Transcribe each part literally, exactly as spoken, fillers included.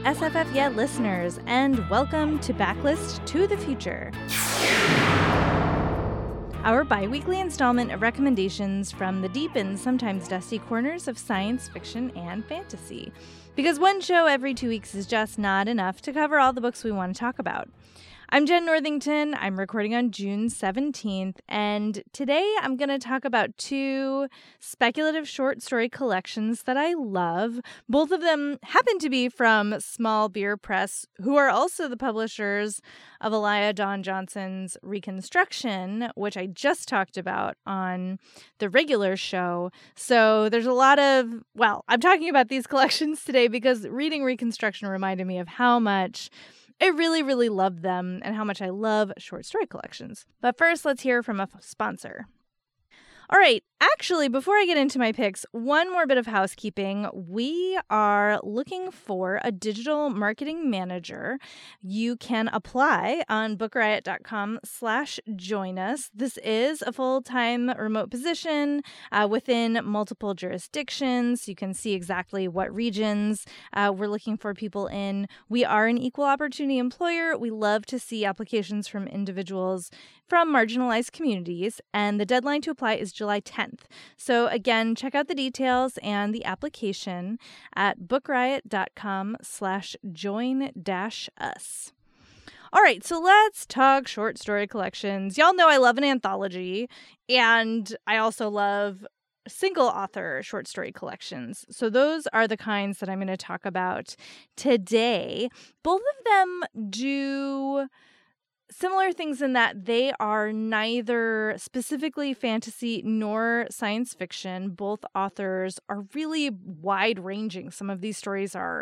S F F Yeah listeners, and welcome to Backlist to the Future, our bi-weekly installment of recommendations from the deep and sometimes dusty corners of science fiction and fantasy. Because one show every two weeks is just not enough to cover all the books we want to talk about. I'm Jen Northington. I'm recording on June seventeenth, and today I'm going to talk about two speculative short story collections that I love. Both of them happen to be from Small Beer Press, who are also the publishers of Elia Dawn Johnson's Reconstruction, which I just talked about on the regular show. So there's a lot of, well, I'm talking about these collections today because reading Reconstruction reminded me of how much I really, really love them and how much I love short story collections. But first, let's hear from a sponsor. All right, actually, before I get into my picks, one more bit of housekeeping. We are looking for a digital marketing manager. You can apply on bookriot.com slash join us. This is a full-time remote position uh, within multiple jurisdictions. You can see exactly what regions uh, we're looking for people in. We are an equal opportunity employer. We love to see applications from individuals from marginalized communities, and the deadline to apply is July tenth. So again, check out the details and the application at bookriot.com slash join dash us. All right, so let's talk short story collections. Y'all know I love an anthology, and I also love single author short story collections. So those are the kinds that I'm going to talk about today. Both of them do similar things in that they are neither specifically fantasy nor science fiction. Both authors are really wide-ranging. Some of these stories are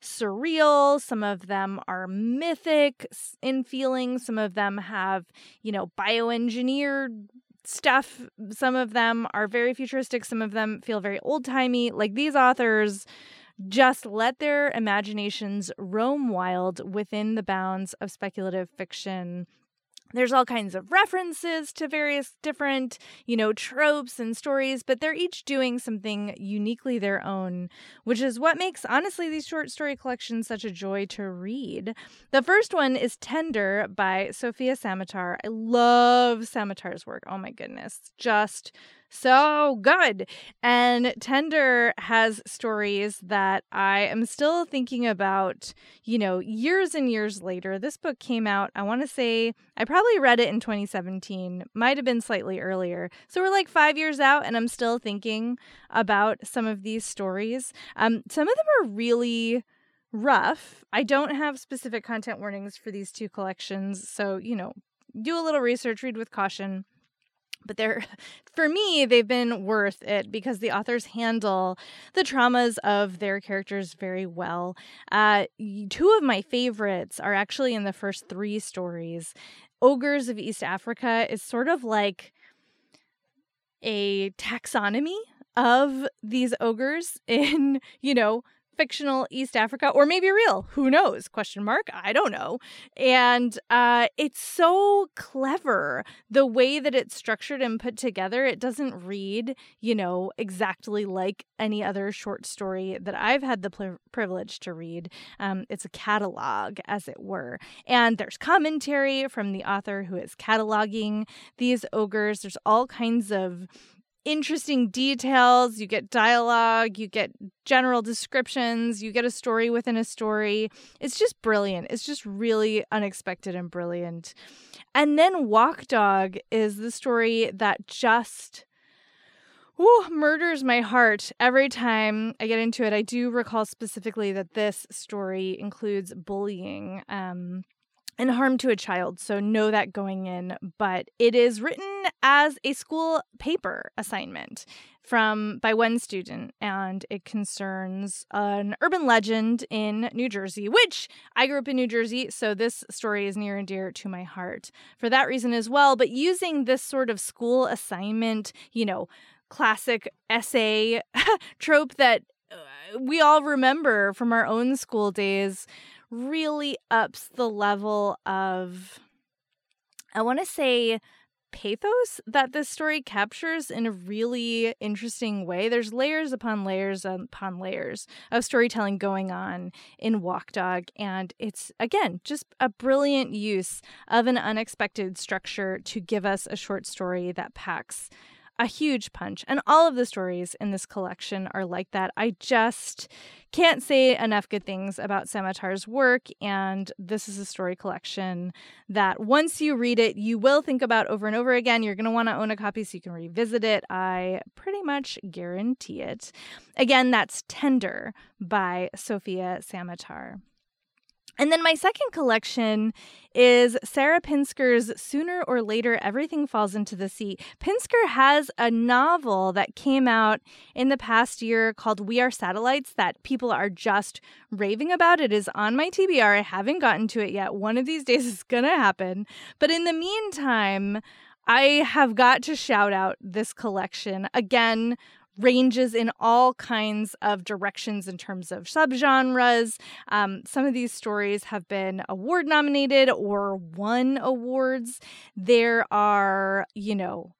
surreal. Some of them are mythic in feeling. Some of them have, you know, bioengineered stuff. Some of them are very futuristic. Some of them feel very old-timey. Like, these authors just let their imaginations roam wild within the bounds of speculative fiction. There's all kinds of references to various different, you know, tropes and stories, but they're each doing something uniquely their own, which is what makes, honestly, these short story collections such a joy to read. The first one is Tender by Sofia Samatar. I love Samatar's work. Oh my goodness. Just so good. And Tender has stories that I am still thinking about, you know, years and years later. This book came out, I want to say, I probably read it in twenty seventeen, might have been slightly earlier. So we're like five years out, and I'm still thinking about some of these stories. Um, some of them are really rough. I don't have specific content warnings for these two collections. So, you know, do a little research, read with caution. But they're, for me, they've been worth it because the authors handle the traumas of their characters very well. Uh, two of my favorites are actually in the first three stories. Ogres of East Africa is sort of like a taxonomy of these ogres in, you know, fictional East Africa, or maybe real. Who knows? Question mark. I don't know. And uh, it's so clever the way that it's structured and put together. It doesn't read, you know, exactly like any other short story that I've had the pl- privilege to read. Um, it's a catalog, as it were. And there's commentary from the author who is cataloging these ogres. There's all kinds of interesting details. You get dialogue, you get general descriptions, you get a story within a story. It's just brilliant. It's just really unexpected and brilliant. And then Walk Dog is the story that just ooh, murders my heart every time I get into it. I do recall specifically that this story includes bullying um, and harm to a child, so know that going in. But it is written as a school paper assignment from by one student, and it concerns an urban legend in New Jersey, which I grew up in New Jersey, so this story is near and dear to my heart for that reason as well. But using this sort of school assignment, you know, classic essay trope that we all remember from our own school days really ups the level of, I want to say, pathos that this story captures in a really interesting way. There's layers upon layers upon layers of storytelling going on in Walk Dog, and it's, again, just a brilliant use of an unexpected structure to give us a short story that packs a huge punch. And all of the stories in this collection are like that. I just can't say enough good things about Samatar's work, and this is a story collection that once you read it, you will think about over and over again. You're going to want to own a copy so you can revisit it. I pretty much guarantee it. Again, that's Tender by Sofia Samatar. And then my second collection is Sarah Pinsker's Sooner or Later, Everything Falls into the Sea. Pinsker has a novel that came out in the past year called We Are Satellites that people are just raving about. It is on my T B R. I haven't gotten to it yet. One of these days it's going to happen. But in the meantime, I have got to shout out this collection. Again, ranges in all kinds of directions in terms of subgenres. Um, some of these stories have been award nominated or won awards. There are, you know,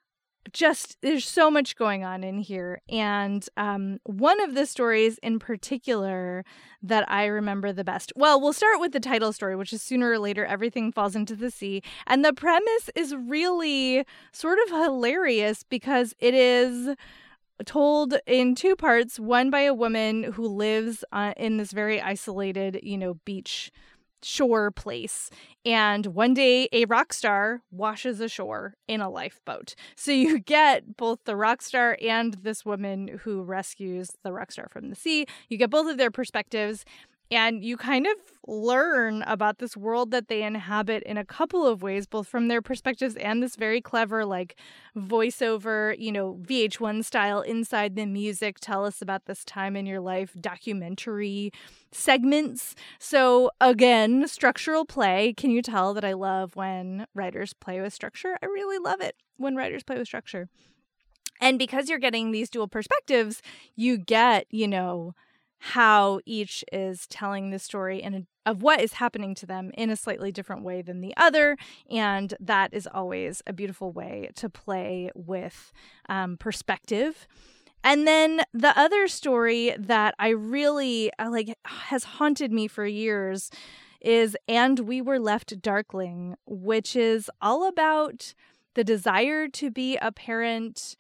just there's so much going on in here. And um, one of the stories in particular that I remember the best. Well, we'll start with the title story, which is Sooner or Later, Everything Falls into the Sea. And the premise is really sort of hilarious because it is told in two parts, one by a woman who lives uh, in this very isolated, you know, beach shore place. And one day a rock star washes ashore in a lifeboat. So you get both the rock star and this woman who rescues the rock star from the sea. You get both of their perspectives. And you kind of learn about this world that they inhabit in a couple of ways, both from their perspectives and this very clever, like, voiceover, you know, V H one style inside the music, tell us about this time in your life, documentary segments. So, again, structural play. Can you tell that I love when writers play with structure? I really love it when writers play with structure. And because you're getting these dual perspectives, you get, you know, how each is telling the story in a, of what is happening to them in a slightly different way than the other. And that is always a beautiful way to play with um, perspective. And then the other story that I really uh, like has haunted me for years is And We Were Left Darkling, which is all about the desire to be a parent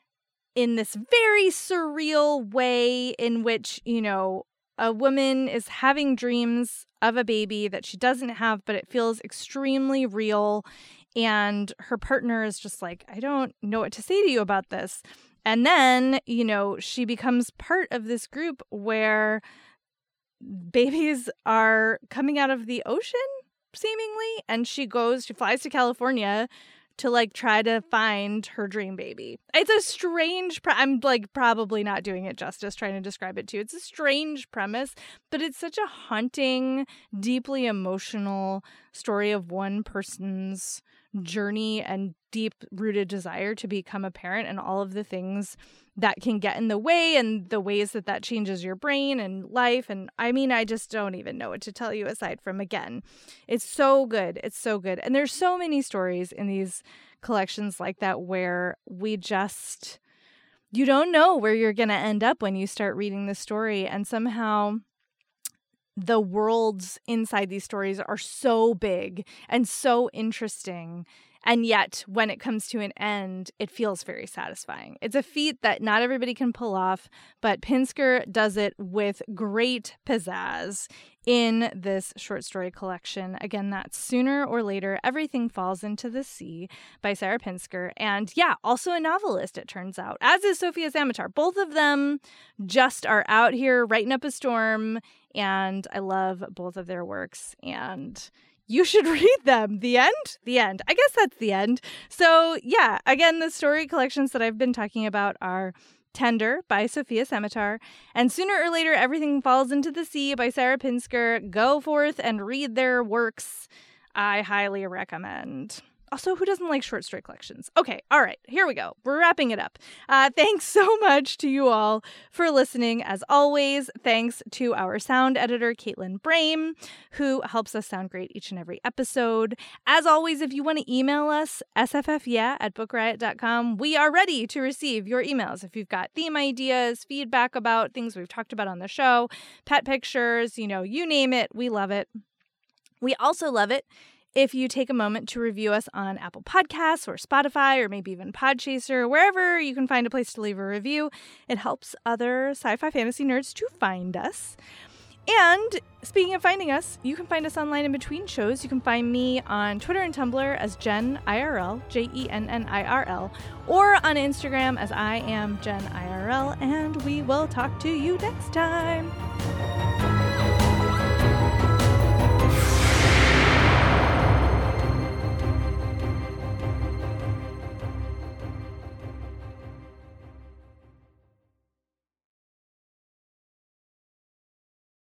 in this very surreal way in which, you know, a woman is having dreams of a baby that she doesn't have, but it feels extremely real. And her partner is just like, I don't know what to say to you about this. And then, you know, she becomes part of this group where babies are coming out of the ocean, seemingly. And she goes, she flies to California to, like, try to find her dream baby. It's a strange, pre- I'm, like, probably not doing it justice trying to describe it to you. It's a strange premise, but it's such a haunting, deeply emotional story of one person's journey and deep-rooted desire to become a parent and all of the things that can get in the way and the ways that that changes your brain and life. And I mean, I just don't even know what to tell you aside from, again, it's so good. It's so good. And there's so many stories in these collections like that where we just, you don't know where you're going to end up when you start reading the story. And somehow the worlds inside these stories are so big and so interesting. And yet, when it comes to an end, it feels very satisfying. It's a feat that not everybody can pull off, but Pinsker does it with great pizzazz in this short story collection. Again, that's Sooner or Later, Everything Falls into the Sea by Sarah Pinsker. And yeah, also a novelist, it turns out, as is Sofia Samatar. Both of them just are out here writing up a storm, and I love both of their works. And you should read them. The end? The end. I guess that's the end. So yeah, again, the story collections that I've been talking about are Tender by Sofia Samatar and Sooner or Later, Everything Falls into the Sea by Sarah Pinsker. Go forth and read their works. I highly recommend. Also, who doesn't like short story collections? Okay, all right, here we go. We're wrapping it up. Uh, thanks so much to you all for listening. As always, thanks to our sound editor, Caitlin Brame, who helps us sound great each and every episode. As always, if you want to email us, s f f yeah at book riot dot com, we are ready to receive your emails. If you've got theme ideas, feedback about things we've talked about on the show, pet pictures, you know, you name it, we love it. We also love it if you take a moment to review us on Apple Podcasts or Spotify or maybe even Podchaser, wherever you can find a place to leave a review. It helps other sci-fi fantasy nerds to find us. And speaking of finding us, you can find us online in between shows. You can find me on Twitter and Tumblr as Jen I R L, J E N N I R L, or on Instagram as I am Jen I R L, and we will talk to you next time.